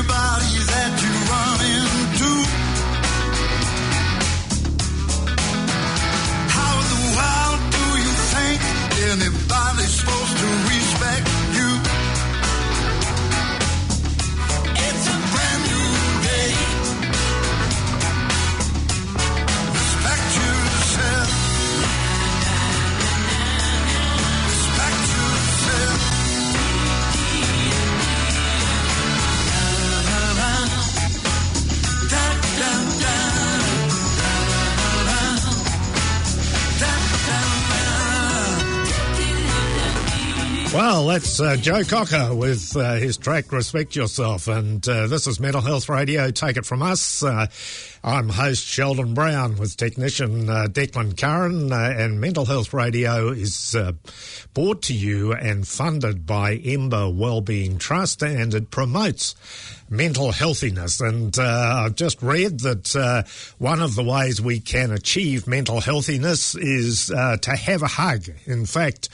anybody that you run into. How in the world do you think anybody's supposed to respect you? It's a brand new day. Respect yourself. Respect yourself. Well, that's Joe Cocker with his track Respect Yourself, and this is Mental Health Radio, Take It From Us. I'm host Sheldon Brown with technician Declan Curran, and Mental Health Radio is brought to you and funded by Ember Wellbeing Trust, and it promotes mental healthiness. And I've just read that one of the ways we can achieve mental healthiness is to have a hug. In fact,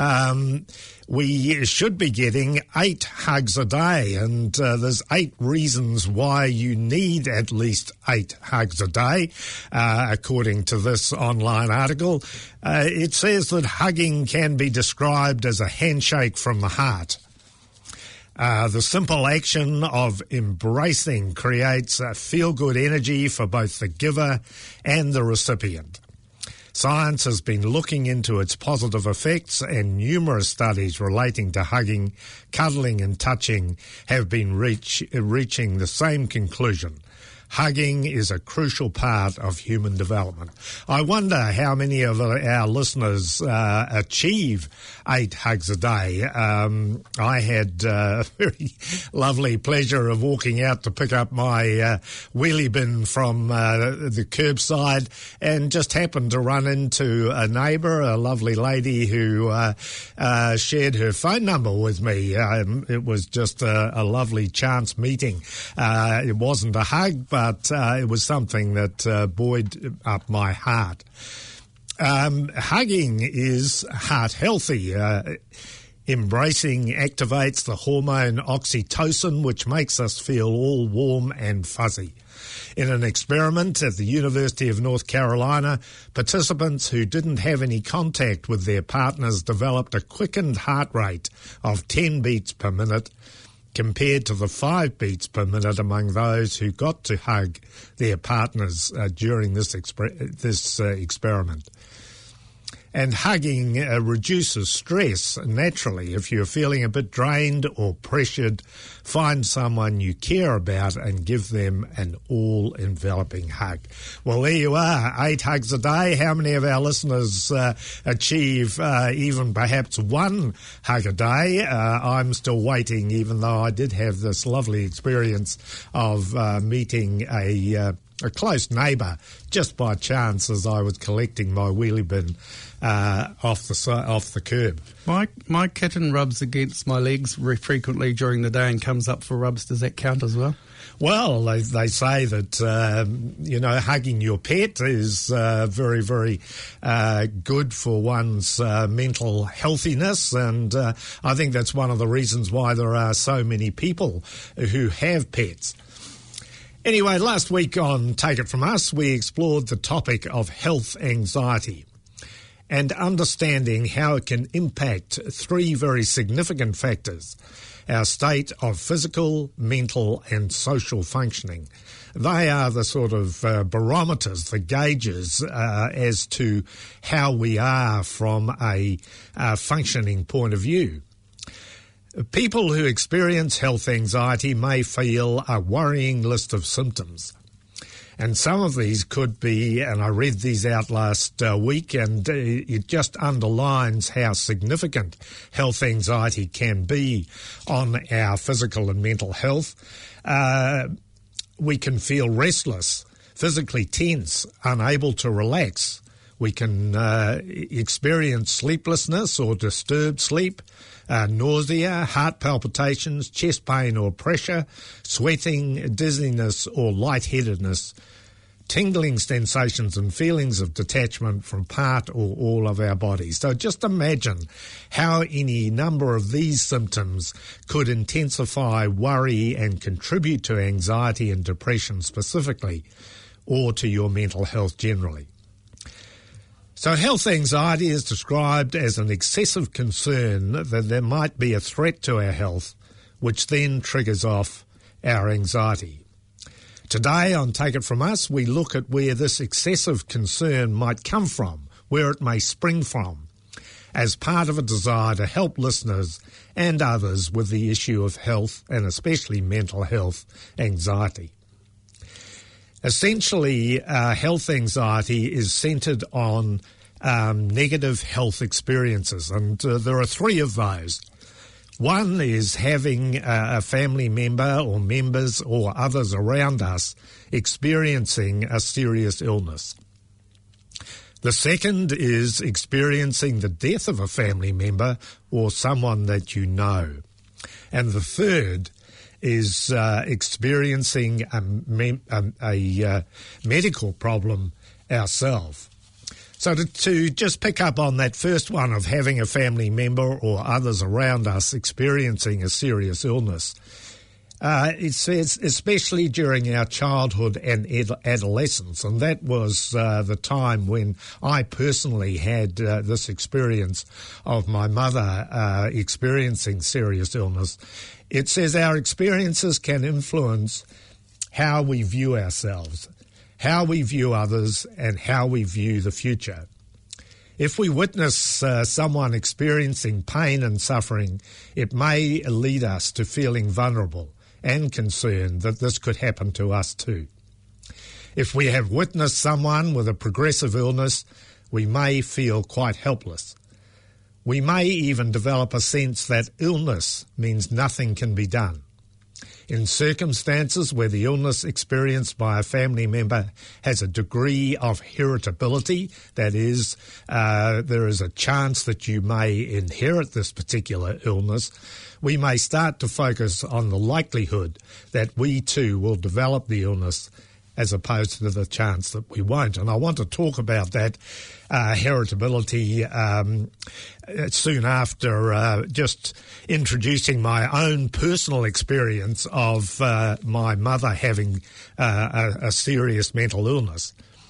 we should be getting 8 hugs a day, and there's 8 reasons why you need at least 8 hugs a day, according to this online article. It says that hugging can be described as a handshake from the heart. The simple action of embracing creates a feel-good energy for both the giver and the recipient. Science has been looking into its positive effects, and numerous studies relating to hugging, cuddling and touching have been reaching the same conclusion. Hugging is a crucial part of human development. I wonder how many of our listeners achieve 8 hugs a day. I had a very lovely pleasure of walking out to pick up my wheelie bin from the curbside, and just happened to run into a neighbour, a lovely lady who shared her phone number with me. It was just a lovely chance meeting. It wasn't a hug, but it was something that buoyed up my heart. Hugging is heart healthy. Embracing activates the hormone oxytocin, which makes us feel all warm and fuzzy. In an experiment at the University of North Carolina, participants who didn't have any contact with their partners developed a quickened heart rate of 10 beats per minute, compared to the 5 beats per minute among those who got to hug their partners during this experiment. And hugging reduces stress naturally. If you're feeling a bit drained or pressured, find someone you care about and give them an all-enveloping hug. Well, there you are, 8 hugs a day. How many of our listeners achieve even perhaps 1 hug a day? I'm still waiting, even though I did have this lovely experience of meeting a close neighbour just by chance as I was collecting my wheelie bin off the curb. My kitten rubs against my legs very frequently during the day and comes up for rubs. Does that count as well? Well, they say that, hugging your pet is very, very good for one's mental healthiness, and I think that's one of the reasons why there are so many people who have pets. Anyway, last week on Take It From Us, we explored the topic of health anxiety and understanding how it can impact 3 very significant factors: our state of physical, mental and social functioning. They are the sort of barometers, the gauges as to how we are from a functioning point of view. People who experience health anxiety may feel a worrying list of symptoms. And some of these could be, and I read these out last week, and it just underlines how significant health anxiety can be on our physical and mental health. We can feel restless, physically tense, unable to relax. We can experience sleeplessness or disturbed sleep, nausea, heart palpitations, chest pain or pressure, sweating, dizziness or lightheadedness, tingling sensations and feelings of detachment from part or all of our bodies. So just imagine how any number of these symptoms could intensify worry and contribute to anxiety and depression specifically, or to your mental health generally. So health anxiety is described as an excessive concern that there might be a threat to our health, which then triggers off our anxiety. Today on Take It From Us, we look at where this excessive concern might come from, where it may spring from, as part of a desire to help listeners and others with the issue of health, and especially mental health anxiety. Essentially, health anxiety is centred on negative health experiences, and there are three of those. One is having a family member or members or others around us experiencing a serious illness. The second is experiencing the death of a family member or someone that you know. And the third is experiencing a medical problem ourselves. So to just pick up on that first one of having a family member or others around us experiencing a serious illness, it says especially during our childhood and adolescence, and that was the time when I personally had this experience of my mother experiencing serious illness. It says our experiences can influence how we view ourselves, how we view others, and how we view the future. If we witness someone experiencing pain and suffering, it may lead us to feeling vulnerable and concerned that this could happen to us too. If we have witnessed someone with a progressive illness, we may feel quite helpless. We may even develop a sense that illness means nothing can be done. In circumstances where the illness experienced by a family member has a degree of heritability, that is, there is a chance that you may inherit this particular illness, we may start to focus on the likelihood that we too will develop the illness as opposed to the chance that we won't. And I want to talk about that heritability soon after just introducing my own personal experience of my mother having a serious mental illness.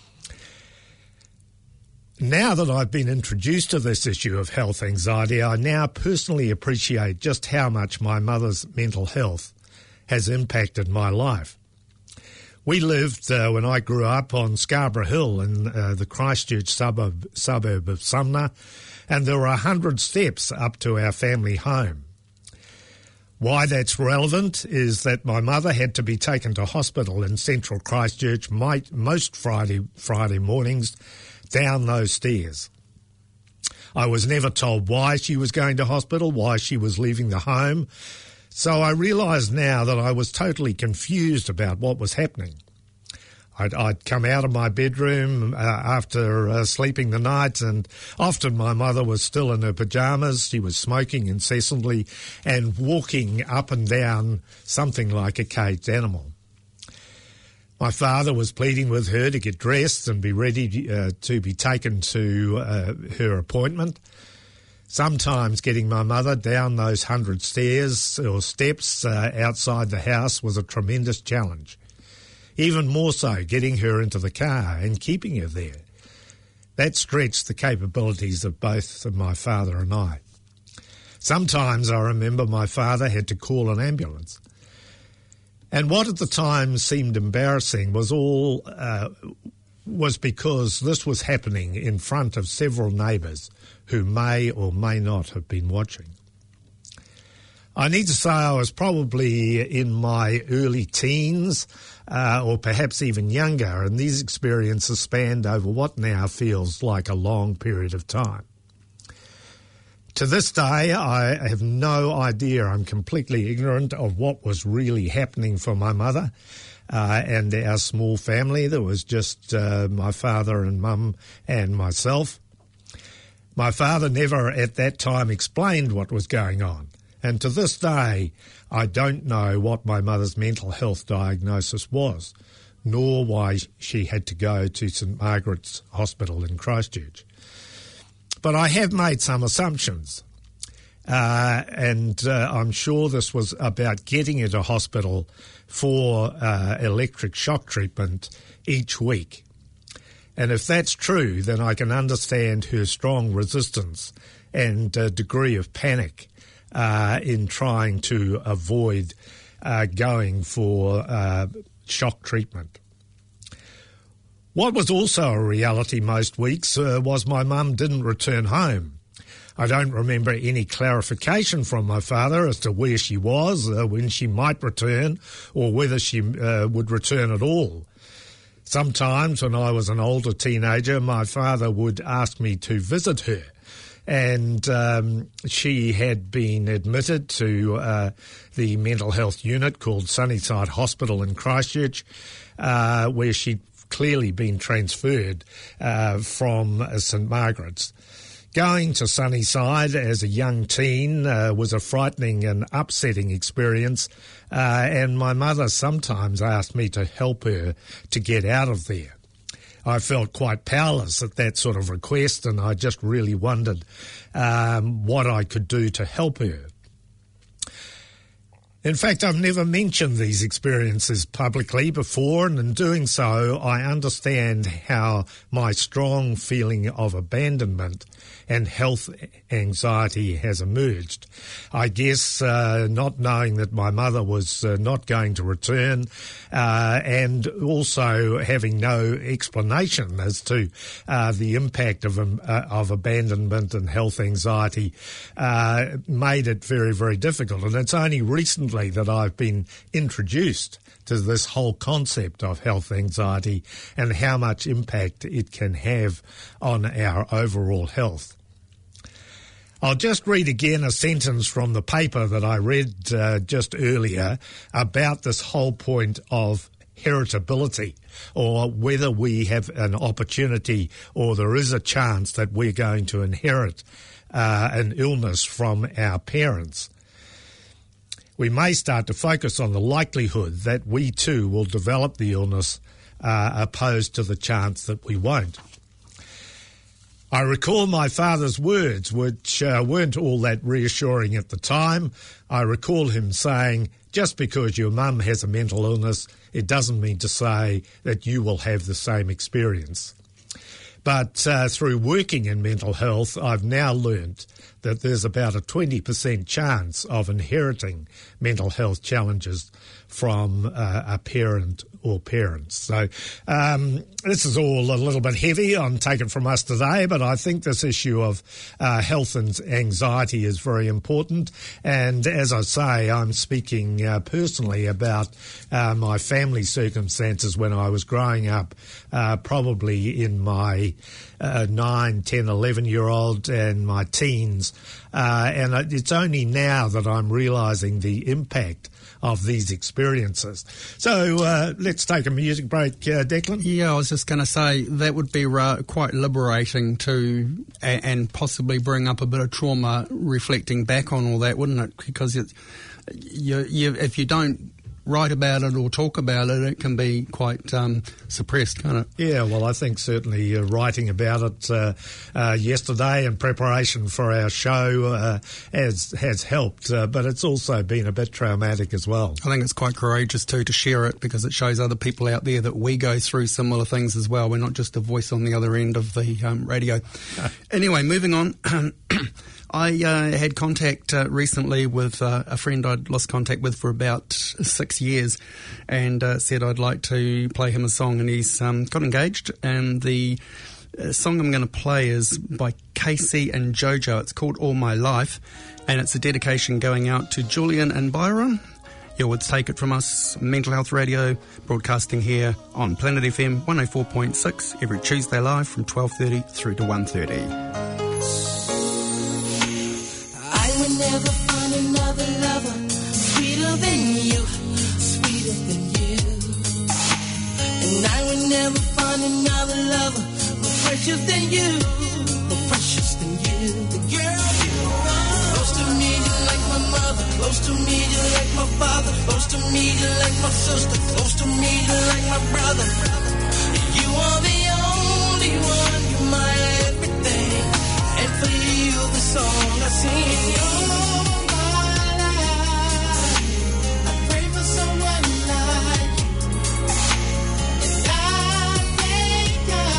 Now that I've been introduced to this issue of health anxiety, I now personally appreciate just how much my mother's mental health has impacted my life. We lived, when I grew up, on Scarborough Hill in the Christchurch suburb of Sumner, and there were 100 steps up to our family home. Why that's relevant is that my mother had to be taken to hospital in central Christchurch most Friday mornings down those stairs. I was never told why she was going to hospital, why she was leaving the home. So I realise now that I was totally confused about what was happening. I'd come out of my bedroom after sleeping the night, and often my mother was still in her pyjamas. She was smoking incessantly and walking up and down something like a caged animal. My father was pleading with her to get dressed and be ready to be taken to her appointment. Sometimes getting my mother down those 100 stairs or steps outside the house was a tremendous challenge. Even more so, getting her into the car and keeping her there. That stretched the capabilities of both my father and I. Sometimes I remember my father had to call an ambulance. And what at the time seemed embarrassing was because this was happening in front of several neighbours who may or may not have been watching. I need to say I was probably in my early teens or perhaps even younger, and these experiences spanned over what now feels like a long period of time. To this day, I have no idea. I'm completely ignorant of what was really happening for my mother and our small family. There was just my father and mum and myself. My father never at that time explained what was going on. And to this day, I don't know what my mother's mental health diagnosis was. nor why she had to go to St Margaret's Hospital in Christchurch. But I have made some assumptions, and I'm sure this was about getting into hospital for electric shock treatment each week. And if that's true, then I can understand her strong resistance and degree of panic in trying to avoid going for shock treatment. What was also a reality most weeks was my mum didn't return home. I don't remember any clarification from my father as to where she was, when she might return, or whether she would return at all. Sometimes when I was an older teenager, my father would ask me to visit her, and she had been admitted to the mental health unit called Sunnyside Hospital in Christchurch, where she'd clearly been transferred from St Margaret's. Going to Sunnyside as a young teen was a frightening and upsetting experience, and my mother sometimes asked me to help her to get out of there. I felt quite powerless at that sort of request, and I just really wondered what I could do to help her. In fact, I've never mentioned these experiences publicly before, and in doing so, I understand how my strong feeling of abandonment and health anxiety has emerged. I guess not knowing that my mother was not going to return, and also having no explanation as to the impact of abandonment and health anxiety made it very, very difficult. And it's only recently that I've been introduced to this whole concept of health anxiety and how much impact it can have on our overall health. I'll just read again a sentence from the paper that I read just earlier about this whole point of heritability, or whether we have an opportunity or there is a chance that we're going to inherit an illness from our parents. We may start to focus on the likelihood that we too will develop the illness opposed to the chance that we won't. I recall my father's words, which weren't all that reassuring at the time. I recall him saying, just because your mum has a mental illness, it doesn't mean to say that you will have the same experience. But through working in mental health, I've now learnt that there's about a 20% chance of inheriting mental health challenges from a parent or parents. So this is all a little bit heavy on Take It From Us today, but I think this issue of health and anxiety is very important. And as I say, I'm speaking personally about my family circumstances when I was growing up, probably in my 9, 10, 11-year-old and my teens. And it's only now that I'm realising the impact of these experiences. So let's take a music break, Declan. Yeah, I was just going to say that would be quite liberating to and possibly bring up a bit of trauma reflecting back on all that, wouldn't it? Because if you don't write about it or talk about it, it can be quite suppressed, can't it? Yeah, well, I think certainly writing about it yesterday in preparation for our show has helped, but it's also been a bit traumatic as well. I think it's quite courageous too to share it, because it shows other people out there that we go through similar things as well. We're not just a voice on the other end of the radio. Anyway, moving on. I had contact recently with a friend I'd lost contact with for about 6 years, and said I'd like to play him a song, and he's got engaged, and the song I'm going to play is by Casey and Jojo. It's called All My Life, and it's a dedication going out to Julian and Byron. You're with Take It From Us, Mental Health Radio, broadcasting here on Planet FM 104.6 every Tuesday live from 12:30 through to 1:30. Never find another lover sweeter than you, sweeter than you. And I will never find another lover more precious than you, more precious than you. The girl you are. Close to me, you're like my mother. Close to me, you're like my father. Close to me, you're like my sister. Close to me, you're like my my brother. You are the only one, you're my everything. And for you, the song I sing. All my life, I pray for someone like you. And I thank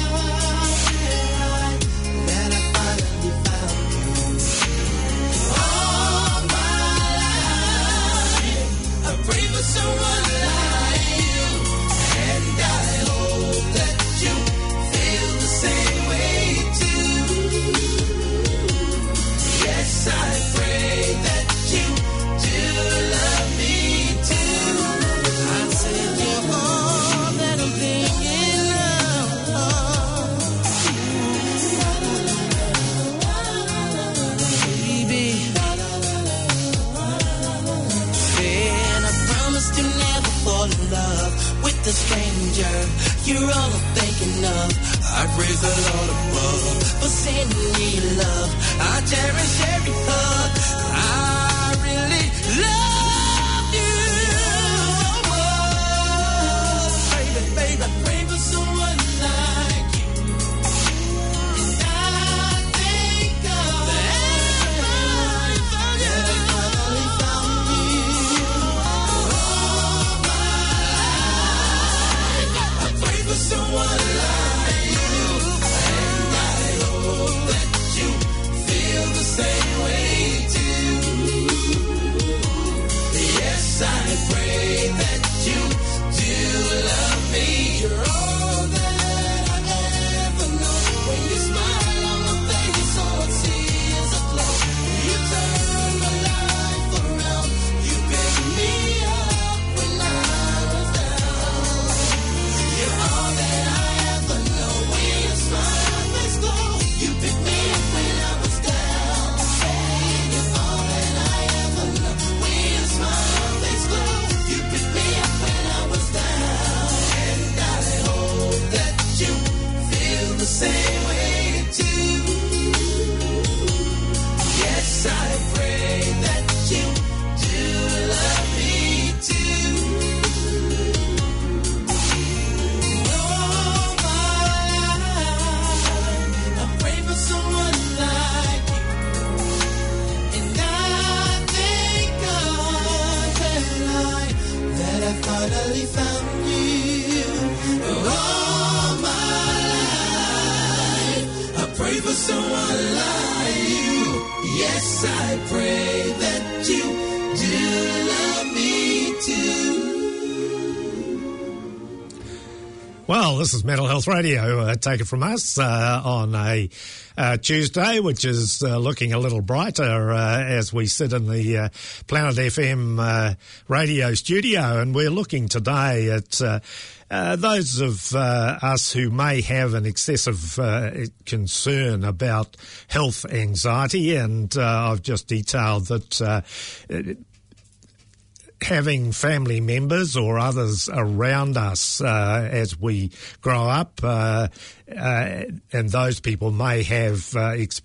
God that I finally found you. All my life, I pray for someone like you. And I hope that you feel the same way too. Yes, I pray that you do love me too. I said you're all that I'm thinking of, baby. And I promised to never fall in love with a stranger. You're all I'm thinking of. I praise the Lord above for sending me love. I cherish every hug. I really love you so much. Baby, baby, I pray for someone like you. And I thank God that I finally found you. All my life, I pray for someone like you. And I hope that you feel the same way too. Yes, I pray that you do love me. You're all that I ever know. When you smile on my face, all I see is a glow. You turn my life around. You picked me up when I was down. You're all that I ever know. When you smile, my face glow. You picked me up when I was down. You're all that I ever know. When you smile, my face glow. You picked me up when I was down. And I hope that you feel the same way too. Yes, I pray that you do love me too. All my life, I pray for someone like you. And I thank God that I finally found you. All my life, I pray for someone like you. Yes, I pray that you do love me too. Well, this is Mental Health Radio. Take it from us on a Tuesday, which is looking a little brighter as we sit in the Planet FM radio studio. And we're looking today at those of us who may have an excessive concern about health anxiety. And I've just detailed that having family members or others around us as we grow up, and those people may have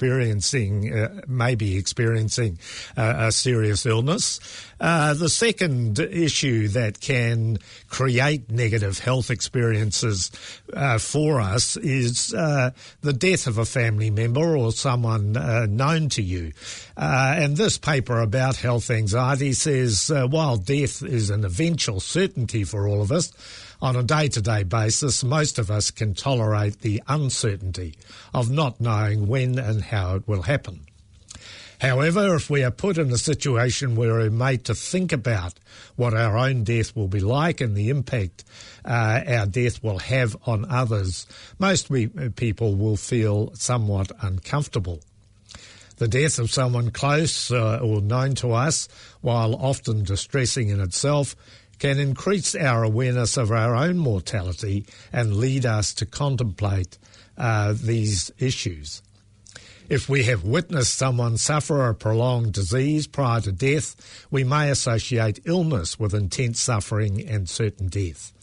maybe experiencing a serious illness. The second issue that can create negative health experiences for us is the death of a family member or someone known to you. And this paper about health anxiety says while death is an eventual certainty for all of us, on a day-to-day basis, most of us can tolerate the uncertainty of not knowing when and how it will happen. However, if we are put in a situation where we're made to think about what our own death will be like and the impact our death will have on others, most people will feel somewhat uncomfortable. The death of someone close or known to us, while often distressing in itself, can increase our awareness of our own mortality and lead us to contemplate these issues. If we have witnessed someone suffer a prolonged disease prior to death, we may associate illness with intense suffering and certain death.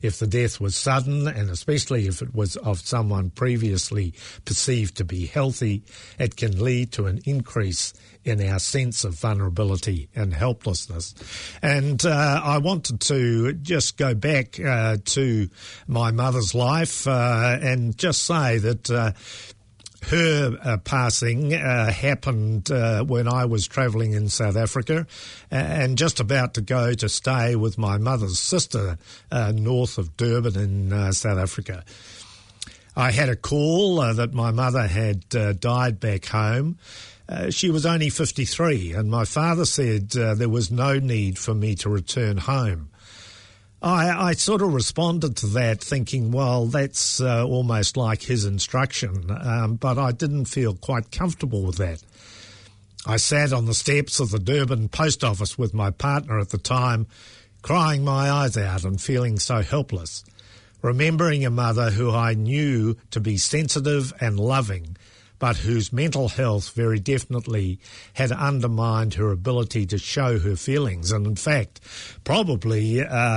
If the death was sudden, and especially if it was of someone previously perceived to be healthy, it can lead to an increase in our sense of vulnerability and helplessness. And I wanted to just go back to my mother's life and just say that her passing happened when I was travelling in South Africa and just about to go to stay with my mother's sister north of Durban in South Africa. I had a call that my mother had died back home. She was only 53, and my father said there was no need for me to return home. I sort of responded to that thinking, well, that's almost like his instruction, but I didn't feel quite comfortable with that. I sat on the steps of the Durban post office with my partner at the time, crying my eyes out and feeling so helpless, remembering a mother who I knew to be sensitive and loving, but whose mental health very definitely had undermined her ability to show her feelings, and in fact, probably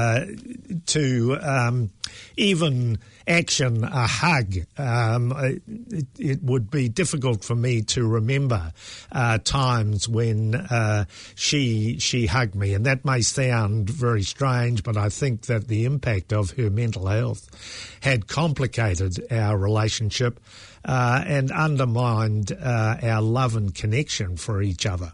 to even action a hug. It would be difficult for me to remember times when she hugged me, and that may sound very strange, but I think that the impact of her mental health had complicated our relationship and undermined our love and connection for each other.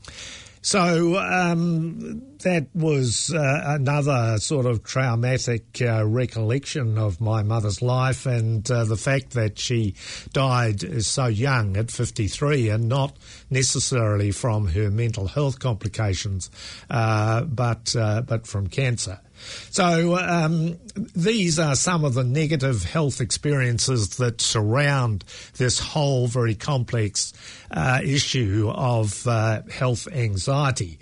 So that was another sort of traumatic recollection of my mother's life, and the fact that she died so young at 53, and not necessarily from her mental health complications, but from cancer. So these are some of the negative health experiences that surround this whole very complex issue of health anxiety.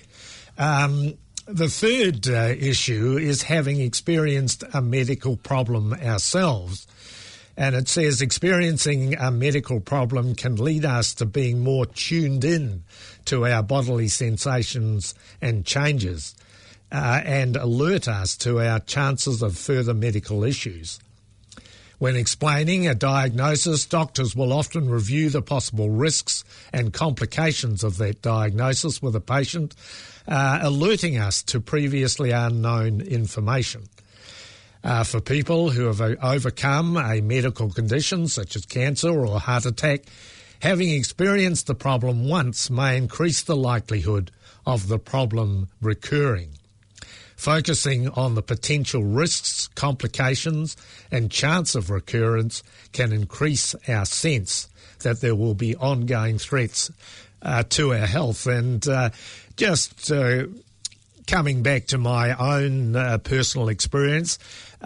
The third issue is having experienced a medical problem ourselves. And it says experiencing a medical problem can lead us to being more tuned in to our bodily sensations and changes. And alert us to our chances of further medical issues. When explaining a diagnosis, doctors will often review the possible risks and complications of that diagnosis with a patient, alerting us to previously unknown information. For people who have overcome a medical condition such as cancer or a heart attack, having experienced the problem once may increase the likelihood of the problem recurring. Focusing on the potential risks, complications, and chance of recurrence can increase our sense that there will be ongoing threats to our health. And just coming back to my own personal experience,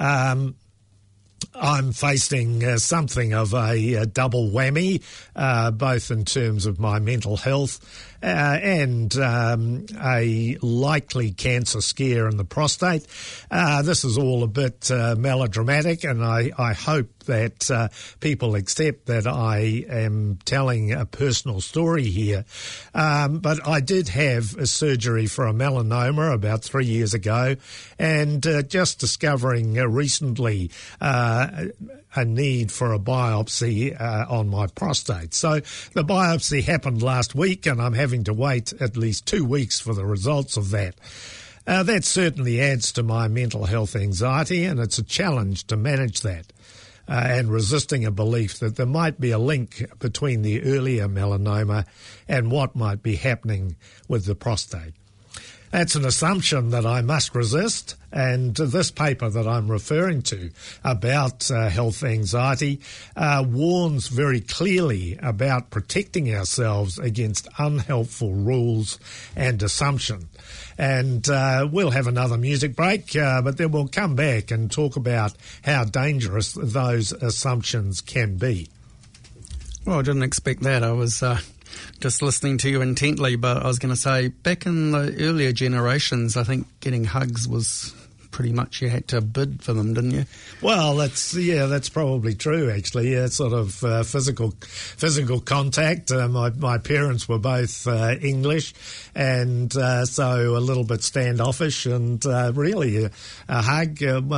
I'm facing something of a double whammy, both in terms of my mental health and a likely cancer scare in the prostate. This is all a bit melodramatic, and I hope that people accept that I am telling a personal story here. But I did have a surgery for a melanoma about 3 years ago, and just discovering recently a need for a biopsy on my prostate. So the biopsy happened last week, and I'm having to wait at least 2 weeks for the results of that. That certainly adds to my mental health anxiety, and it's a challenge to manage that. And resisting a belief that there might be a link between the earlier melanoma and what might be happening with the prostate. That's an assumption that I must resist, and this paper that I'm referring to about health anxiety warns very clearly about protecting ourselves against unhelpful rules and assumption. And we'll have another music break, but then we'll come back and talk about how dangerous those assumptions can be. Well, I didn't expect that. I was just listening to you intently, but I was going to say, back in the earlier generations, I think getting hugs was pretty much you had to bid for them, didn't you? Well, that's probably true. Actually, sort of physical contact. My parents were both English, and so a little bit standoffish, and really a hug.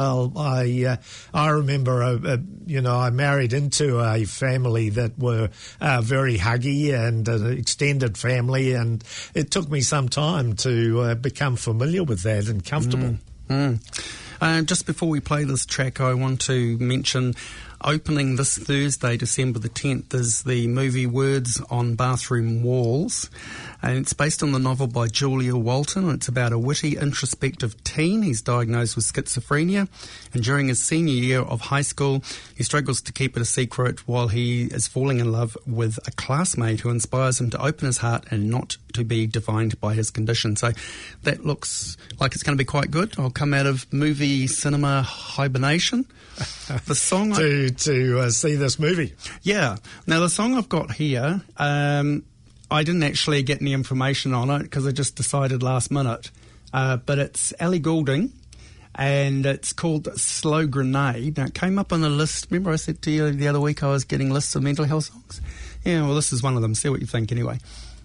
I remember, I married into a family that were very huggy and an extended family, and it took me some time to become familiar with that and comfortable. Just before we play this track, I want to mention opening this Thursday, December the 10th, is the movie Words on Bathroom Walls. And it's based on the novel by Julia Walton. It's about a witty, introspective teen. He's diagnosed with schizophrenia. And during his senior year of high school, he struggles to keep it a secret while he is falling in love with a classmate who inspires him to open his heart and not to be defined by his condition. So that looks like it's going to be quite good. I'll come out of movie cinema hibernation. The song to see this movie. Yeah. Now, the song I've got here, I didn't actually get any information on it because I just decided last minute. But it's Ellie Goulding, and it's called Slow Grenade. Now, it came up on the list. Remember I said to you the other week I was getting lists of mental health songs? Yeah, well, this is one of them. See what you think anyway.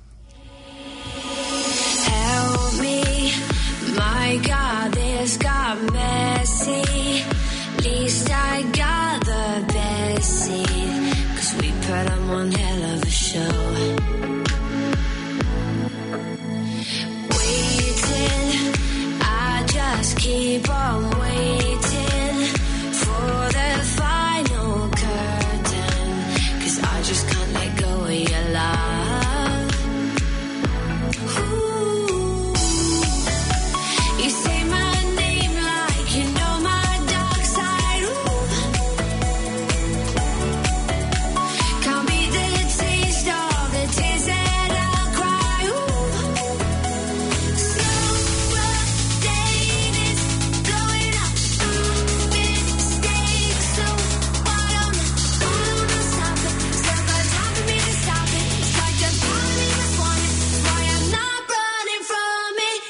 Help me, my God, this got messy. Least I got the best seat, 'cause we put on one hell of a show. Waiting, I just keep on waiting for the final curtain, 'cause I just can't let go of your love. Ooh. You say my name like you know my dark side. Ooh. Can't beat the taste of the tears that I'll cry. Ooh. Slow grenade is blowing up. Mistakes, so why don't I stop it? Still got time for me to stop it. It's like the part of me was wanted. That's why I'm not running from it.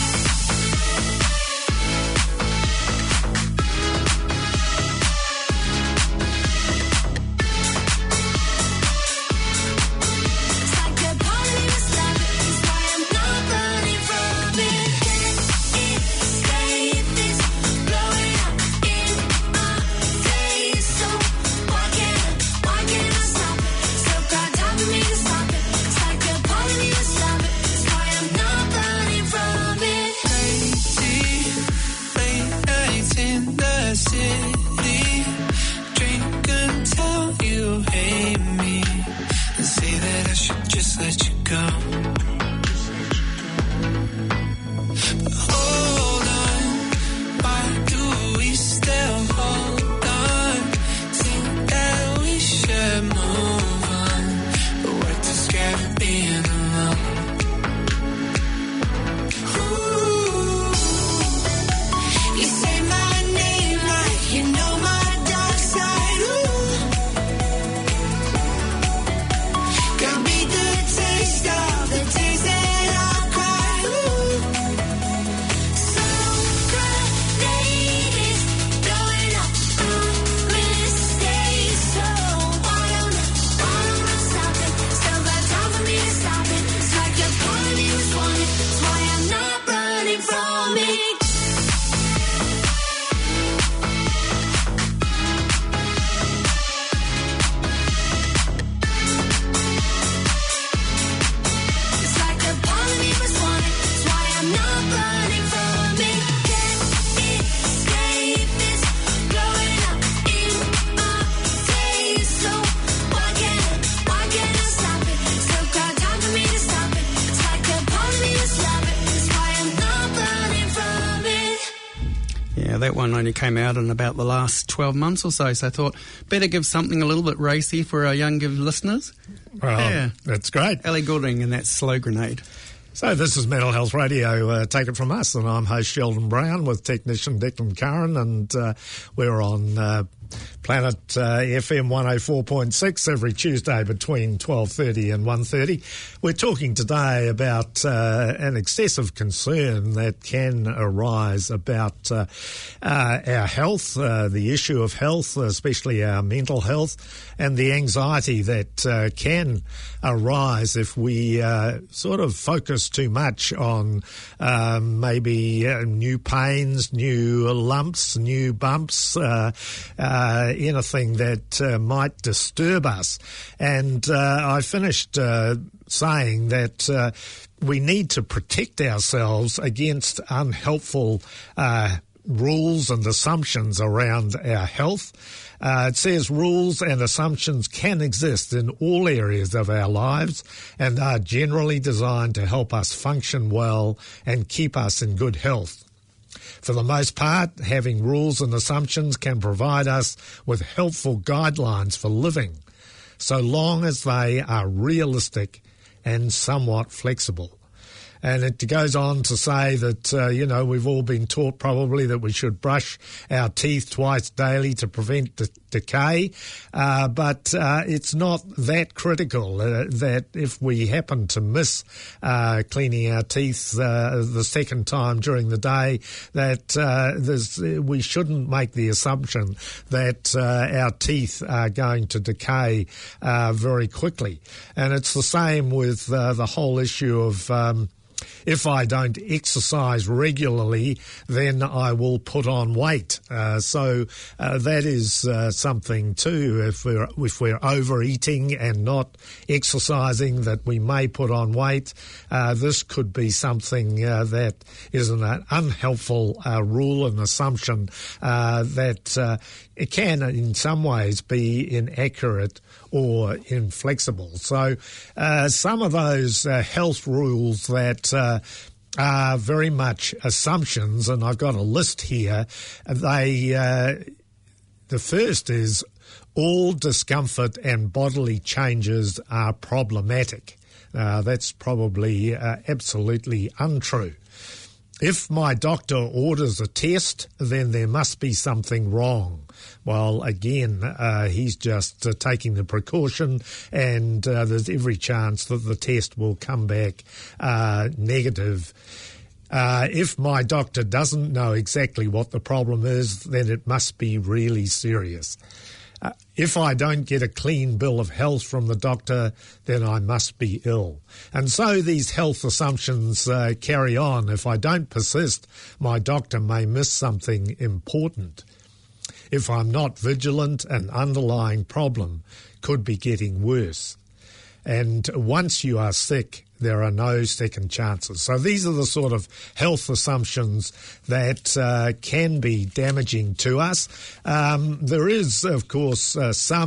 It's like the part of me was love it. That's why I'm not running from it. Can't escape this blowing up in my face. So why can't I stop it? Still got time for me to stop it. It's like the part of me was love it. That's why I'm not running from it. Crazy, late nights in the city. Drink until you hate me and say that I should just let you go. But hold on, why do we still hold on? Think that we should move on, but we're too scared of being alone. Ooh. You say my name like you know my dark side. Ooh. Can't beat the taste of the tears that I'll cry. Ooh. Slow grenade is blowing up. Mistakes, so why don't I stop it? Still got time for me to stop it. It's like the part of me was wanted. That's why I'm not running from it. It's like the part of me was wanted. That's why I'm not running from it. Can't escape this blowing up in my face. So why can't I stop it? Still got time for me to stop it. It's like the part of me was love it. That's why I'm not running from it. Yeah, that one only came out in about the last 12 months or so I thought better give something a little bit racy for our younger listeners. Well, Yeah. that's great. Ellie Goulding and that Slow Grenade. So this is Mental Health Radio. Take it from us, and I'm host Sheldon Brown with technician Declan Curran, and we're on Planet FM 104.6 every Tuesday between 12:30 and 1:30. We're talking today about an excessive concern that can arise about our health, the issue of health, especially our mental health, and the anxiety that can arise if we sort of focus too much on maybe new pains, new lumps, new bumps, anything that might disturb us. And I finished saying that we need to protect ourselves against unhelpful rules and assumptions around our health. It says rules and assumptions can exist in all areas of our lives and are generally designed to help us function well and keep us in good health. For the most part, having rules and assumptions can provide us with helpful guidelines for living, so long as they are realistic and somewhat flexible. And it goes on to say that, we've all been taught probably that we should brush our teeth twice daily to prevent decay. But it's not that critical that if we happen to miss cleaning our teeth the second time during the day, that we shouldn't make the assumption that our teeth are going to decay very quickly. And it's the same with the whole issue of if I don't exercise regularly, then I will put on weight. So that is something too. If we're overeating and not exercising, that we may put on weight. This could be something that is an unhelpful rule and assumption that it can, in some ways, be inaccurate or inflexible. So some of those health rules that are very much assumptions, and I've got a list here. The first is all discomfort and bodily changes are problematic. That's probably absolutely untrue. If my doctor orders a test, then there must be something wrong. Well, again, he's just taking the precaution, and there's every chance that the test will come back negative. If my doctor doesn't know exactly what the problem is, then it must be really serious. If I don't get a clean bill of health from the doctor, then I must be ill. And so these health assumptions carry on. If I don't persist, my doctor may miss something important. If I'm not vigilant, an underlying problem could be getting worse. And once you are sick, there are no second chances. So these are the sort of health assumptions that can be damaging to us. There is, of course,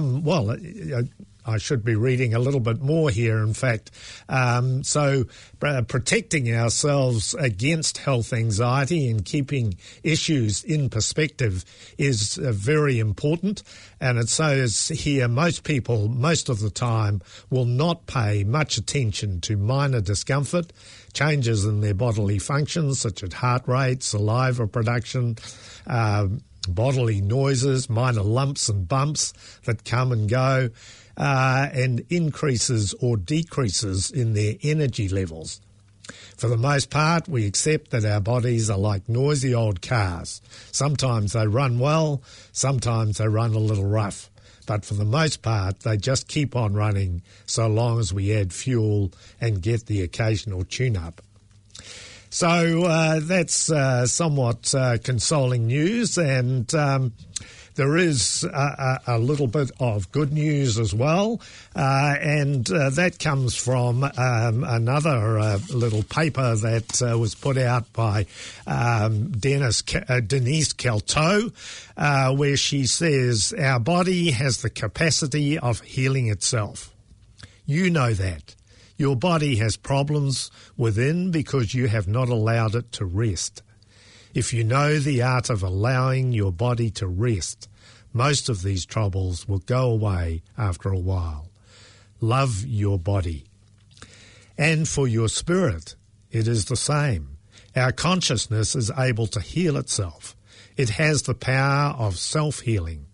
I should be reading a little bit more here, in fact. So protecting ourselves against health anxiety and keeping issues in perspective is very important. And it says here most people, most of the time, will not pay much attention to minor discomfort, changes in their bodily functions such as heart rate, saliva production, bodily noises, minor lumps and bumps that come and go, and increases or decreases in their energy levels. For the most part, we accept that our bodies are like noisy old cars. Sometimes they run well, sometimes they run a little rough. But for the most part, they just keep on running so long as we add fuel and get the occasional tune-up. So that's somewhat consoling news, and there is a little bit of good news as well, and that comes from another little paper that was put out by Denise Calteau, where she says, our body has the capacity of healing itself. You know that. Your body has problems within because you have not allowed it to rest. If you know the art of allowing your body to rest, most of these troubles will go away after a while. Love your body. And for your spirit, it is the same. Our consciousness is able to heal itself. It has the power of self-healing.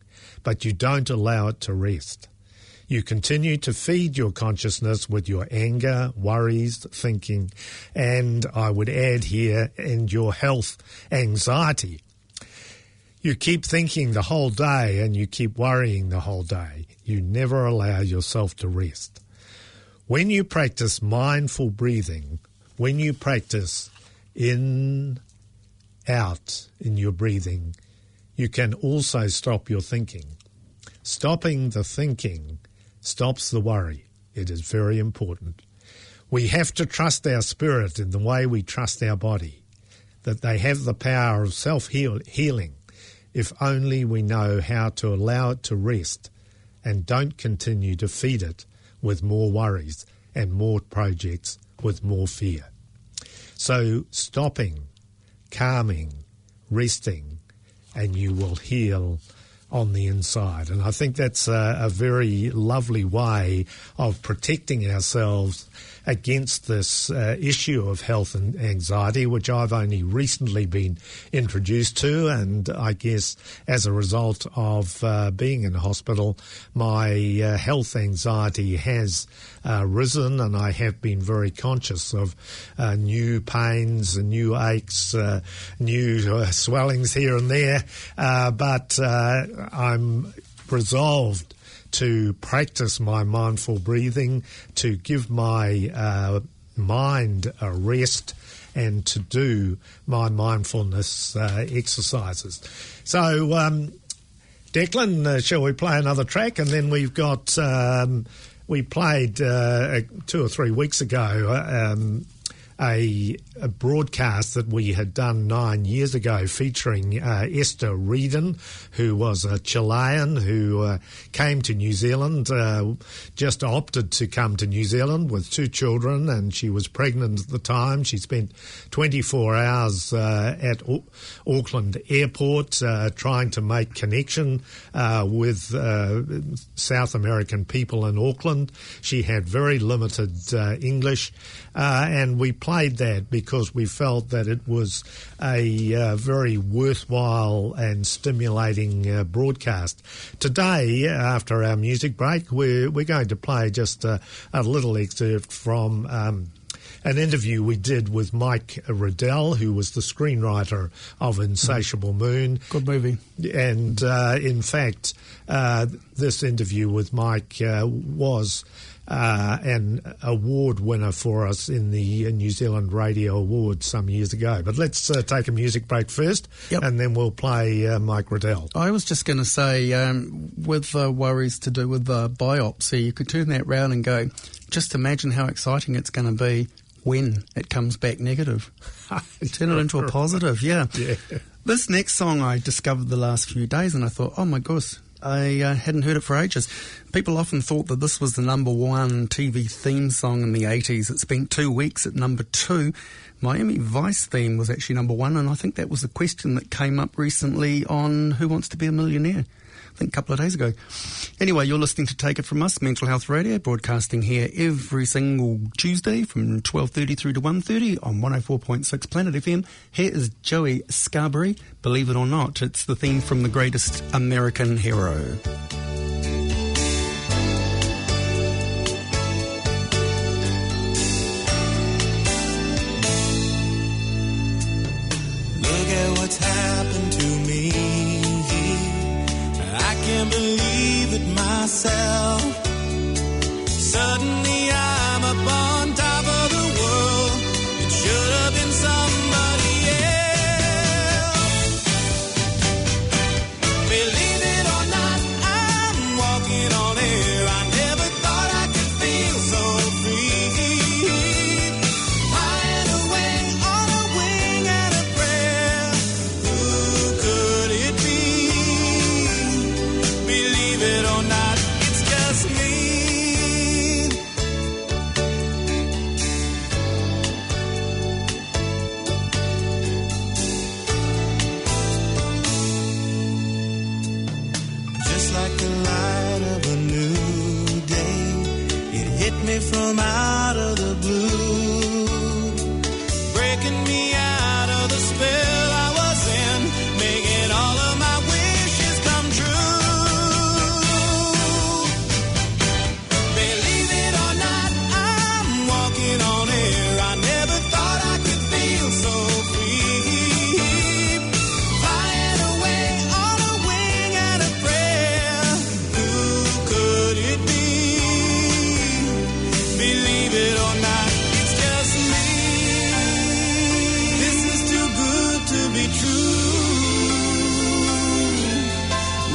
but you don't allow it to rest. You continue to feed your consciousness with your anger, worries, thinking, and I would add here, and your health anxiety. You keep thinking the whole day and you keep worrying the whole day. You never allow yourself to rest. When you practice mindful breathing, when you practice in, out in your breathing, you can also stop your thinking. Stopping the thinking stops the worry. It is very important. We have to trust our spirit in the way we trust our body, that they have the power of self-healing if only we know how to allow it to rest and don't continue to feed it with more worries and more projects with more fear. So stopping, calming, resting, and you will heal on the inside. And I think that's a very lovely way of protecting ourselves against this issue of health and anxiety, which I've only recently been introduced to. And I guess as a result of being in hospital, my health anxiety has risen, and I have been very conscious of new pains and new aches, new swellings here and there. But I'm resolved to practice my mindful breathing, to give my mind a rest, and to do my mindfulness exercises. So, Declan, shall we play another track? And then we've got, we played 2 or 3 weeks ago a broadcast that we had done 9 years ago featuring Esther Reedon, who was a Chilean who came to New Zealand, just opted to come to New Zealand with 2 children, and she was pregnant at the time. She spent 24 hours at Auckland Airport trying to make connection with South American people in Auckland. She had very limited English, and we played that because we felt that it was a very worthwhile and stimulating broadcast. Today, after our music break, we're going to play just a little excerpt from an interview we did with Mike Riddell, who was the screenwriter of Insatiable Moon. Good movie. And in fact, this interview with Mike was an award winner for us in the New Zealand Radio Awards some years ago. But let's take a music break first, and then we'll play Mike Riddell. I was just going to say, with worries to do with biopsy, you could turn that round and go, just imagine how exciting it's going to be when it comes back negative. Turn it into a positive, yeah. This next song I discovered the last few days, and I thought, oh my gosh, I hadn't heard it for ages. People often thought that this was the #1 TV theme song in the 80s. It spent 2 weeks at number 2. Miami Vice theme was actually #1, and I think that was a question that came up recently on Who Wants to Be a Millionaire? I think a couple of days ago. Anyway, you're listening to Take It From Us, Mental Health Radio, broadcasting here every single Tuesday from 12:30 through to 1:30 on 104.6 Planet FM. Here is Joey Scarberry. Believe it or not, it's the theme from The Greatest American Hero. Look at what's happened to me. I can't believe it myself. Suddenly I'm up on top of the world. It should have been somebody else. Believe it or not, I'm walking on air. I never thought I could feel so free. High and away on a wing and a prayer. Who could it be? Believe it or not, it's just me.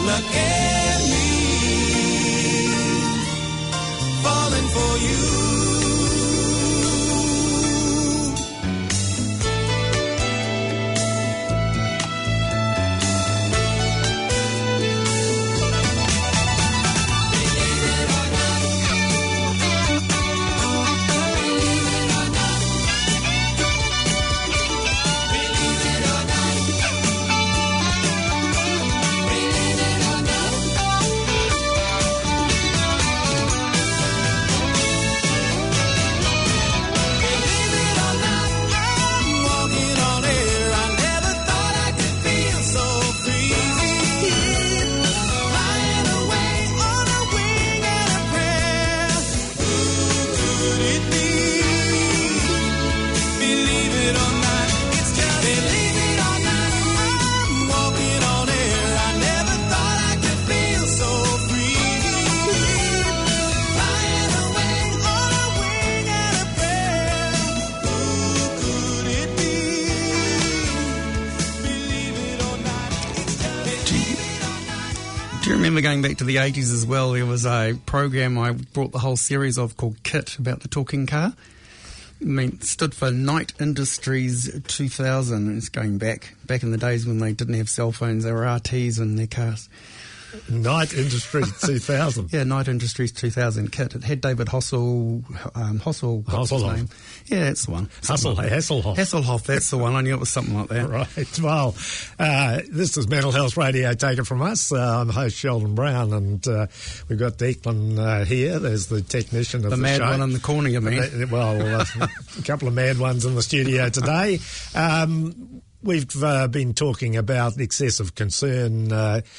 look at me, falling for you. Do you remember going back to the 80s as well? There was a program I brought the whole series of called KIT, about the talking car. It stood for Night Industries 2000. It's going back in the days when they didn't have cell phones. There were RTs in their cars. Night Industries 2000. Yeah, Night Industries 2000 KIT. It had David Hossel. What's his name? Yeah, that's the one. Hasselhoff. Hasselhoff, that's the one. I knew it was something like that. Right. Well, this is Mental Health Radio. Take it from us. I'm host Sheldon Brown, and we've got Declan here. There's the technician of the mad show. one in the corner, you mean? Well, a couple of mad ones in the studio today. We've been talking about excessive concern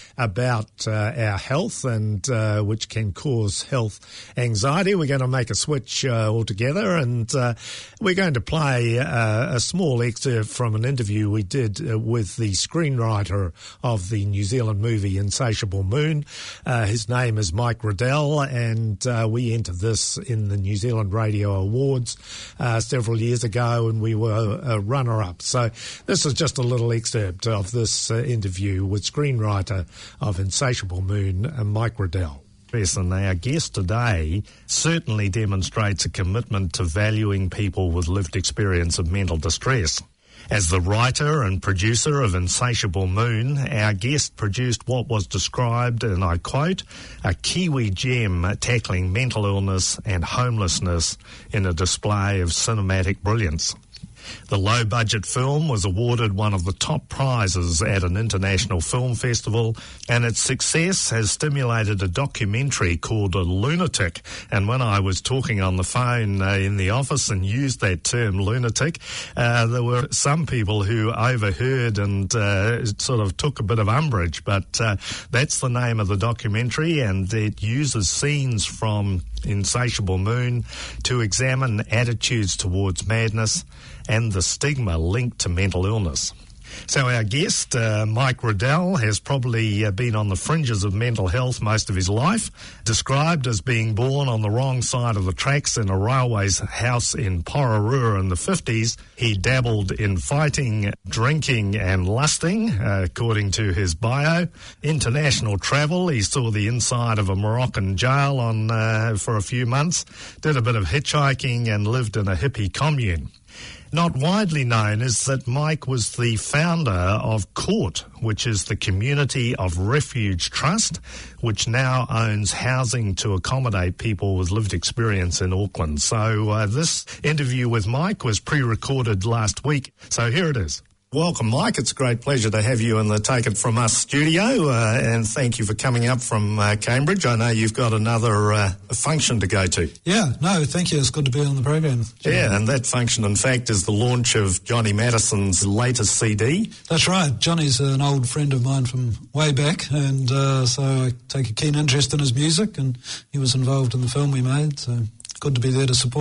about our health and which can cause health anxiety. We're going to make a switch altogether, and we're going to play a small excerpt from an interview we did with the screenwriter of the New Zealand movie Insatiable Moon. His name is Mike Riddell, and we entered this in the New Zealand Radio Awards several years ago, and we were a runner-up. So this is just a little excerpt of this interview with screenwriter of Insatiable Moon, Mike Riddell. And our guest today certainly demonstrates a commitment to valuing people with lived experience of mental distress. As the writer and producer of Insatiable Moon, our guest produced what was described, and I quote, a Kiwi gem tackling mental illness and homelessness in a display of cinematic brilliance. The low-budget film was awarded one of the top prizes at an international film festival, and its success has stimulated a documentary called A Lunatic. And when I was talking on the phone in the office and used that term lunatic, there were some people who overheard and sort of took a bit of umbrage, but that's the name of the documentary, and it uses scenes from Insatiable Moon to examine attitudes towards madness and the stigma linked to mental illness. So our guest, Mike Riddell, has probably been on the fringes of mental health most of his life. Described as being born on the wrong side of the tracks in a railway's house in Pororua in the 50s, he dabbled in fighting, drinking and lusting, according to his bio. International travel, he saw the inside of a Moroccan jail for a few months, did a bit of hitchhiking and lived in a hippie commune. Not widely known is that Mike was the founder of COURT, which is the Community of Refuge Trust, which now owns housing to accommodate people with lived experience in Auckland. So this interview with Mike was pre-recorded last week. So here it is. Welcome, Mike. It's a great pleasure to have you in the Take It From Us studio, and thank you for coming up from Cambridge. I know you've got another function to go to. Yeah, no, thank you. It's good to be on the program. Yeah, and that function, in fact, is the launch of Johnny Madison's latest CD. That's right. Johnny's an old friend of mine from way back, and so I take a keen interest in his music, and he was involved in the film we made, so good to be there to support him.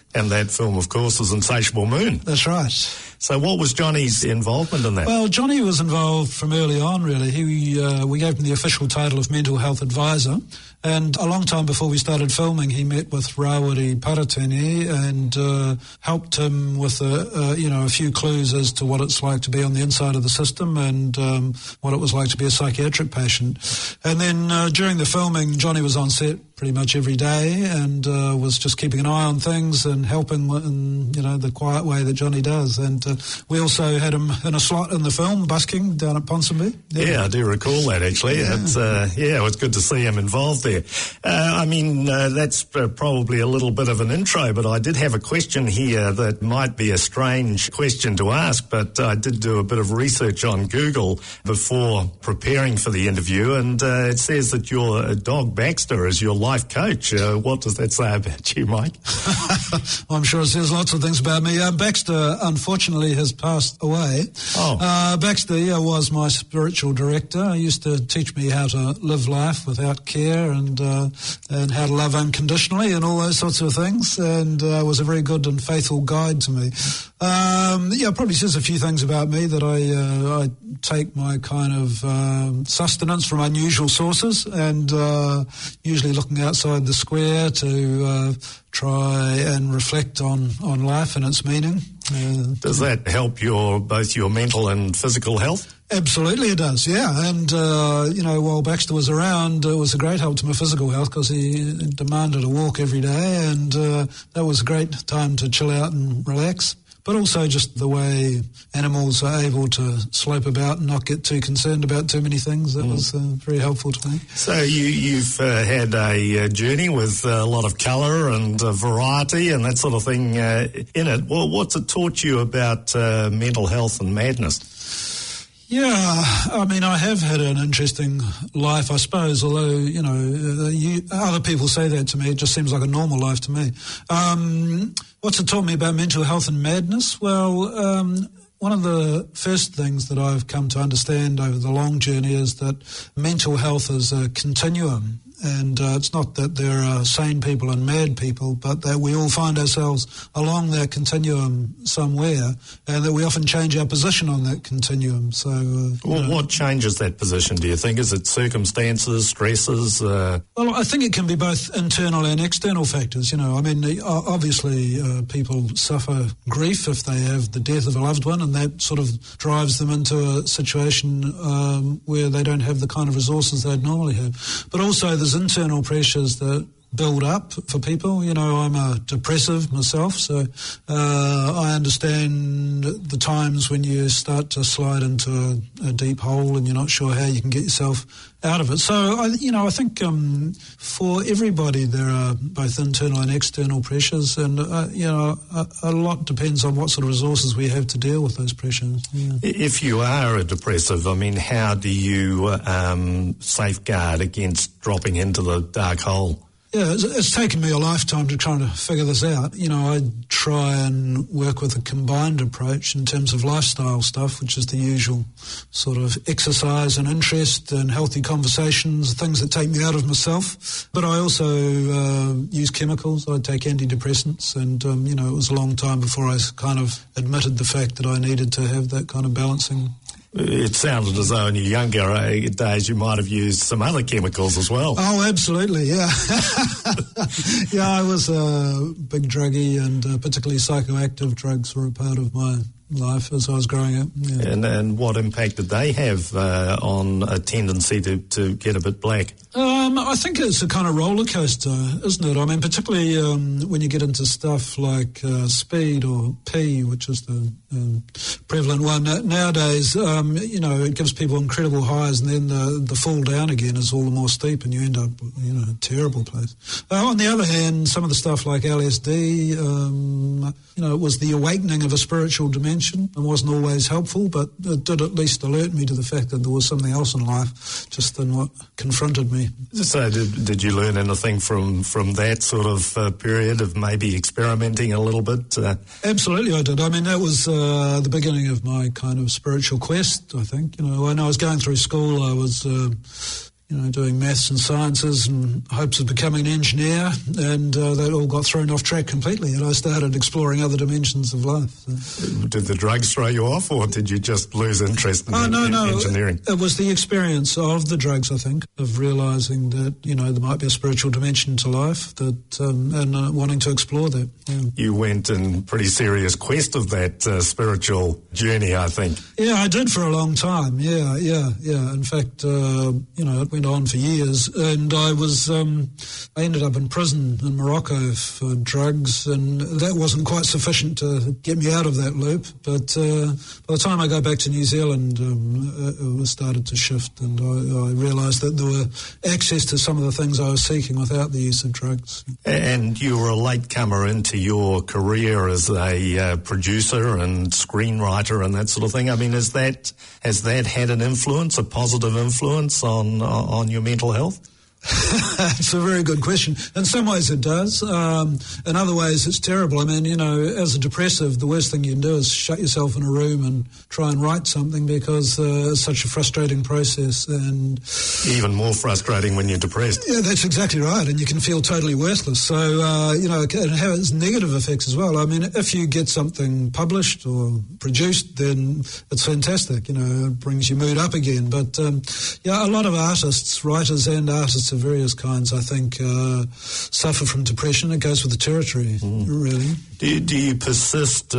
And that film, of course, was Insatiable Moon. That's right. So what was Johnny's involvement in that? Well, Johnny was involved from early on, really. We gave him the official title of Mental Health Advisor. And a long time before we started filming, he met with Rawiri Paratene and helped him with a few clues as to what it's like to be on the inside of the system and what it was like to be a psychiatric patient. And then during the filming, Johnny was on set pretty much every day and was just keeping an eye on things and helping in, the quiet way that Johnny does. And we also had him in a slot in the film, busking down at Ponsonby. Yeah, I do recall that, actually. Yeah. It was good to see him involved there. That's probably a little bit of an intro, but I did have a question here that might be a strange question to ask, but I did do a bit of research on Google before preparing for the interview, and it says that your dog Baxter is your life coach. What does that say about you, Mike? I'm sure it says lots of things about me. Baxter, unfortunately, has passed away. Baxter was my spiritual director. He used to teach me how to live life without care and how to love unconditionally and all those sorts of things, and was a very good and faithful guide to me. Probably says a few things about me that I take my kind of sustenance from unusual sources, and usually looking outside the square to try and reflect on life and its meaning. Does that help both your mental and physical health? Absolutely it does, yeah. And, while Baxter was around, it was a great help to my physical health because he demanded a walk every day, and that was a great time to chill out and relax. But also just the way animals are able to slope about and not get too concerned about too many things. That was very helpful to me. So you've had a journey with a lot of colour and variety and that sort of thing in it. Well, what's it taught you about mental health and madness? Yeah, I have had an interesting life, I suppose, although, other people say that to me. It just seems like a normal life to me. What's it taught me about mental health and madness? Well, one of the first things that I've come to understand over the long journey is that mental health is a continuum. And it's not that there are sane people and mad people, but that we all find ourselves along that continuum somewhere, and that we often change our position on that continuum. So, what changes that position, do you think? Is it circumstances, stresses? Well, I think it can be both internal and external factors. Obviously people suffer grief if they have the death of a loved one, and that sort of drives them into a situation where they don't have the kind of resources they'd normally have. But also there's internal pressures that build up for people. I'm a depressive myself, so I understand the times when you start to slide into a deep hole and you're not sure how you can get yourself out of it. So, I think for everybody there are both internal and external pressures, and, a lot depends on what sort of resources we have to deal with those pressures. Yeah. If you are a depressive, how do you safeguard against dropping into the dark hole? Yeah, it's taken me a lifetime to try to figure this out. I try and work with a combined approach in terms of lifestyle stuff, which is the usual sort of exercise and interest and healthy conversations, things that take me out of myself. But I also use chemicals. I take antidepressants, and, it was a long time before I kind of admitted the fact that I needed to have that kind of balancing. It sounded as though in your younger days you might have used some other chemicals as well. Oh, absolutely, yeah. Yeah, I was a big druggie, and particularly psychoactive drugs were a part of my life as I was growing up. Yeah. And what impact did they have on a tendency to get a bit black? I think it's a kind of roller coaster, isn't it? Particularly when you get into stuff like speed or P, which is the prevalent one nowadays. It gives people incredible highs, and then the fall down again is all the more steep, and you end up in a terrible place. On the other hand, some of the stuff like LSD, it was the awakening of a spiritual dimension. It wasn't always helpful, but it did at least alert me to the fact that there was something else in life just than what confronted me. So did you learn anything from that sort of period of maybe experimenting a little bit? Absolutely I did. That was the beginning of my kind of spiritual quest, I think. When I was going through school, I was doing maths and sciences and hopes of becoming an engineer, and that all got thrown off track completely, and I started exploring other dimensions of life. So. Did the drugs throw you off, or did you just lose interest in engineering? It was the experience of the drugs, I think, of realising that, there might be a spiritual dimension to life, and wanting to explore that. Yeah. You went in pretty serious quest of that spiritual journey, I think. Yeah, I did for a long time. Yeah. In fact, it went on for years, and I ended up in prison in Morocco for drugs, and that wasn't quite sufficient to get me out of that loop. But by the time I go back to New Zealand, it started to shift, and I realised that there were access to some of the things I was seeking without the use of drugs. And you were a latecomer into your career as a producer and screenwriter and that sort of thing. I mean, has that had an influence, a positive influence on your mental health? It's a very good question. In some ways it does. In other ways it's terrible. I mean, as a depressive, the worst thing you can do is shut yourself in a room and try and write something, because it's such a frustrating process. And even more frustrating when you're depressed. Yeah, that's exactly right. And you can feel totally worthless. So, it has negative effects as well. I mean, if you get something published or produced, then it's fantastic. It brings your mood up again. But, a lot of artists, writers and artists of various kinds, I think, suffer from depression. It goes with the territory, really. Do you persist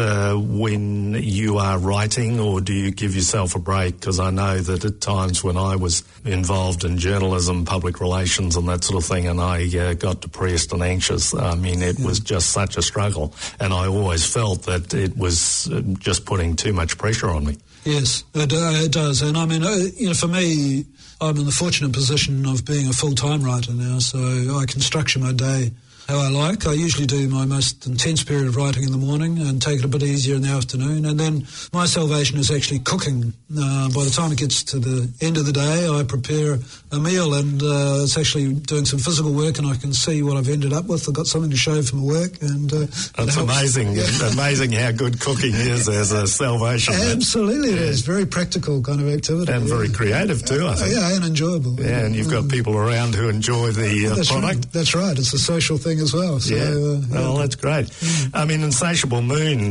when you are writing, or do you give yourself a break? Because I know that at times when I was involved in journalism, public relations and that sort of thing, and I got depressed and anxious, I mean, it was just such a struggle. And I always felt that it was just putting too much pressure on me. Yes, it does. And I mean, for me, I'm in the fortunate position of being a full-time writer now, so I can structure my day how I like. I usually do my most intense period of writing in the morning and take it a bit easier in the afternoon. And then my salvation is actually cooking. By the time it gets to the end of the day, I prepare a meal, and it's actually doing some physical work, and I can see what I've ended up with. I've got something to show for my work. And it's amazing, amazing how good cooking is as a salvation. Absolutely, it is. Very practical kind of activity. And very creative too, I think. Yeah, and enjoyable. Yeah, and you've got people around who enjoy the product. Right. That's right. It's a social thing as well. So, well, that's great. I mean, Insatiable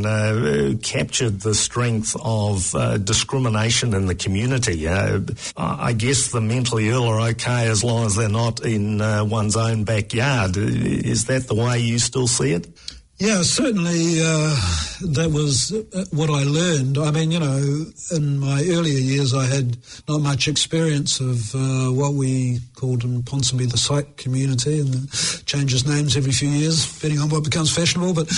Moon captured the strength of discrimination in the community. I guess the mentally ill are okay as long as they're not in one's own backyard. Is that the way you still see it? Yeah, certainly that was what I learned. I mean, in my earlier years I had not much experience of what we called in Ponsonby the psych community, and it changes names every few years depending on what becomes fashionable. But,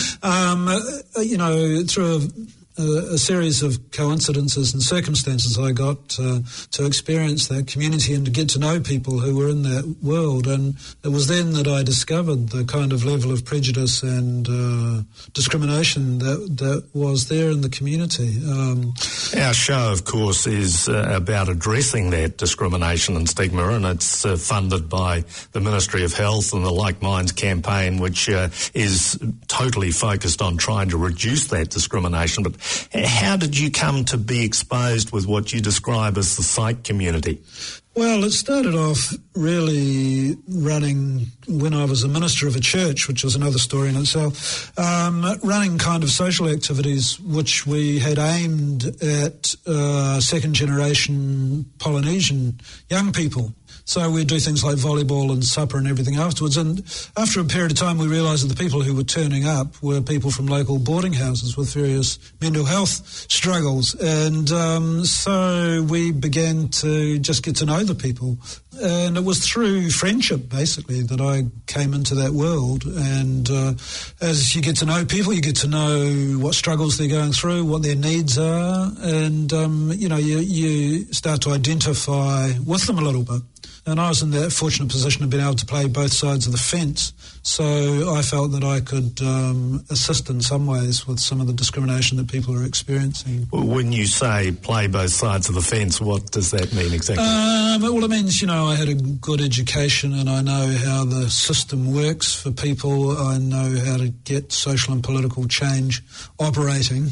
through a series of coincidences and circumstances, I got to experience that community and to get to know people who were in that world. And it was then that I discovered the kind of level of prejudice and discrimination that was there in the community. Our show, of course, is about addressing that discrimination and stigma, and it's funded by the Ministry of Health and the Like Minds campaign, which is totally focused on trying to reduce that discrimination. But how did you come to be exposed with what you describe as the psych community? Well, it started off really running when I was a minister of a church, which was another story in itself, running kind of social activities which we had aimed at second-generation Polynesian young people. So we'd do things like volleyball and supper and everything afterwards. And after a period of time, we realised that the people who were turning up were people from local boarding houses with various mental health struggles. And so we began to just get to know the people. And it was through friendship, basically, that I came into that world. And as you get to know people, you get to know what struggles they're going through, what their needs are. And, you start to identify with them a little bit. And I was in that fortunate position of being able to play both sides of the fence. So I felt that I could assist in some ways with some of the discrimination that people are experiencing. When you say play both sides of the fence, what does that mean exactly? Well, it means, I had a good education and I know how the system works for people. I know how to get social and political change operating.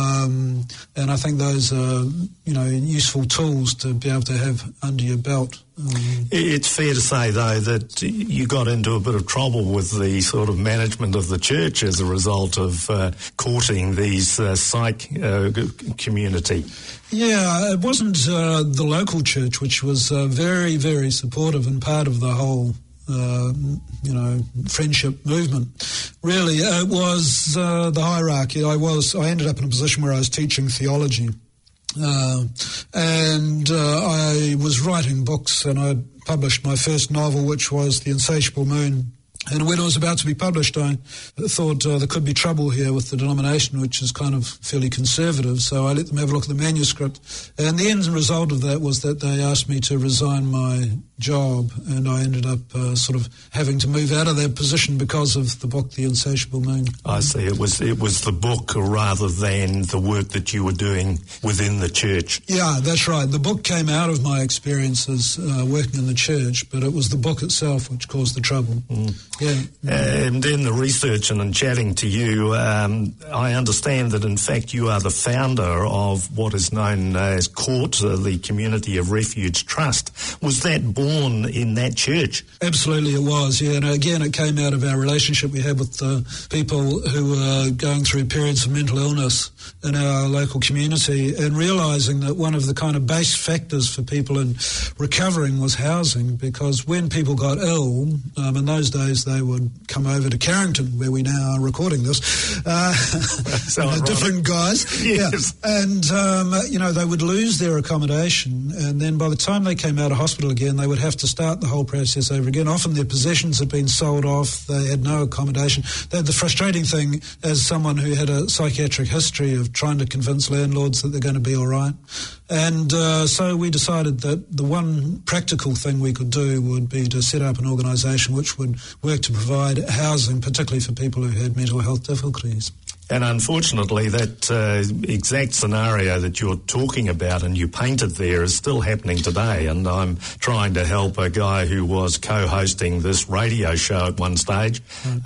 And I think those are, useful tools to be able to have under your belt It's fair to say, though, that you got into a bit of trouble with the sort of management of the church as a result of courting these psych community. Yeah, it wasn't the local church, which was very, very supportive and part of the whole friendship movement. Really, it was the hierarchy. I ended up in a position where I was teaching theology. And I was writing books, and I published my first novel, which was The Insatiable Moon. And when it was about to be published, I thought there could be trouble here with the denomination, which is kind of fairly conservative, so I let them have a look at the manuscript. And the end result of that was that they asked me to resign my job, and I ended up sort of having to move out of that position because of the book, The Insatiable Moon. I see. It was the book rather than the work that you were doing within the church. Yeah, that's right. The book came out of my experiences working in the church, but it was the book itself which caused the trouble. Yeah. And in the research and in chatting to you, I understand that in fact you are the founder of what is known as CORT, the Community of Refuge Trust. Was that born in that church? Absolutely it was, yeah. And again, it came out of our relationship we had with people who were going through periods of mental illness in our local community, and realising that one of the kind of base factors for people in recovering was housing, because when people got ill, in those days they would come over to Carrington, where we now are recording this, different guys. Yes. Yeah. And, they would lose their accommodation, and then by the time they came out of hospital again, they would have to start the whole process over again. Often their possessions had been sold off, they had no accommodation. The frustrating thing, as someone who had a psychiatric history of trying to convince landlords that they're going to be all right, and so we decided that the one practical thing we could do would be to set up an organisation which would work to provide housing, particularly for people who had mental health difficulties. And unfortunately, that exact scenario that you're talking about and you painted there is still happening today. And I'm trying to help a guy who was co-hosting this radio show at one stage.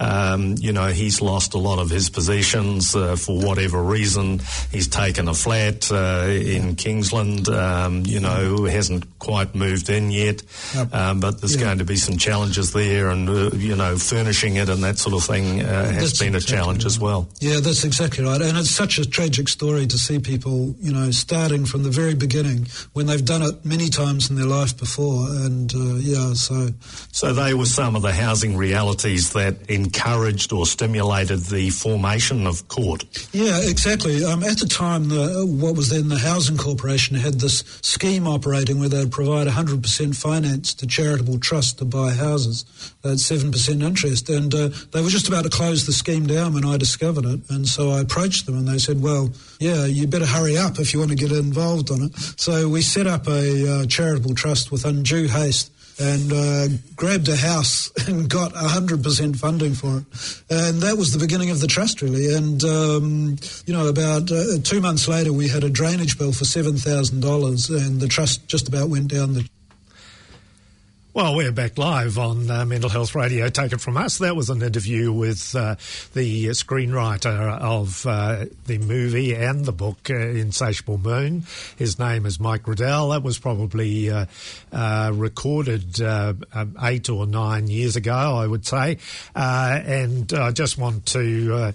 He's lost a lot of his possessions for whatever reason. He's taken a flat in Kingsland, hasn't quite moved in yet. But there's going to be some challenges there, and, furnishing it and that sort of thing has been a challenge as well. Yeah, that's exactly right. And it's such a tragic story to see people, starting from the very beginning when they've done it many times in their life before. And, So they were some of the housing realities that encouraged or stimulated the formation of CORT. Yeah, exactly. At the time, what was then the Housing Corporation had this scheme operating where they'd provide 100% finance to charitable trusts to buy houses at 7% interest. And they were just about to close the scheme down when I discovered it. And so I approached them and they said, well, yeah, you better hurry up if you want to get involved on it. So we set up a charitable trust with undue haste and grabbed a house and got 100% funding for it. And that was the beginning of the trust, really. And, about 2 months later, we had a drainage bill for $7,000 and the trust just about went down the... Well, we're back live on Mental Health Radio. Take it from us. That was an interview with the screenwriter of the movie and the book, Insatiable Moon. His name is Mike Riddell. That was probably recorded 8 or 9 years ago, I would say. And I just want to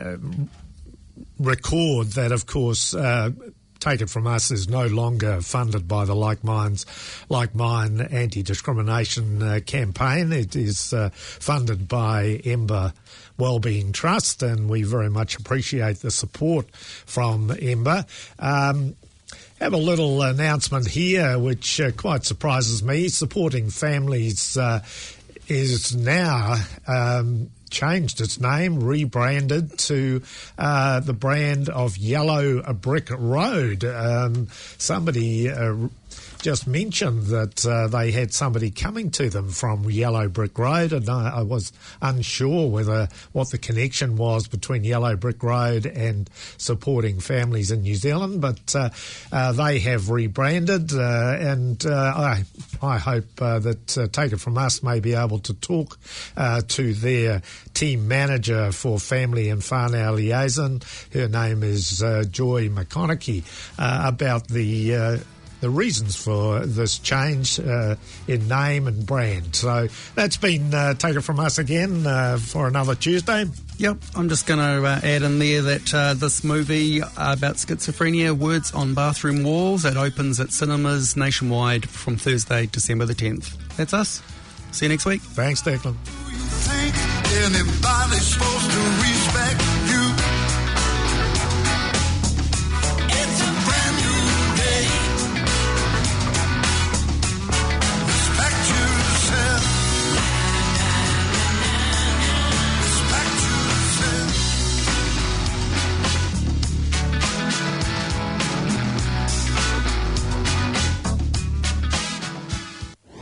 record that, of course... Take It From Us is no longer funded by the Like Mine anti-discrimination campaign. It is funded by Ember Wellbeing Trust, and we very much appreciate the support from Ember. Have a little announcement here which quite surprises me. Supporting Families is now... changed its name, rebranded to the brand of Yellow Brick Road. Somebody just mentioned that they had somebody coming to them from Yellow Brick Road, and I was unsure what the connection was between Yellow Brick Road and supporting families in New Zealand, but they have rebranded, and I hope that Take It From Us may be able to talk to their team manager for Family and Whānau Liaison. Her name is Joy McConaughey, about the the reasons for this change in name and brand. So that's been taken from us again for another Tuesday. Yep, I'm just going to add in there that this movie about schizophrenia, Words on Bathroom Walls, it opens at cinemas nationwide from Thursday, December the 10th. That's us. See you next week. Thanks, Declan. Do you think anybody's supposed to respect